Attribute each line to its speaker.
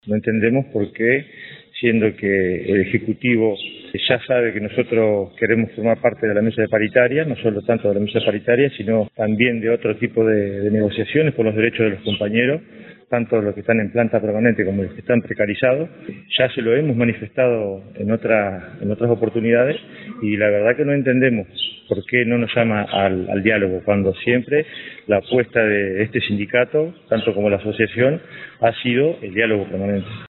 Speaker 1: No entendemos por qué, siendo que el Ejecutivo ya sabe que nosotros queremos formar parte de la mesa de paritaria, no solo tanto de la mesa de paritaria, sino también de otro tipo de negociaciones por los derechos de los compañeros, tanto los que están en planta permanente como los que están precarizados. Ya se lo hemos manifestado en otras oportunidades y la verdad que no entendemos por qué no nos llama al diálogo, cuando siempre la apuesta de este sindicato, tanto como la asociación, ha sido el diálogo permanente.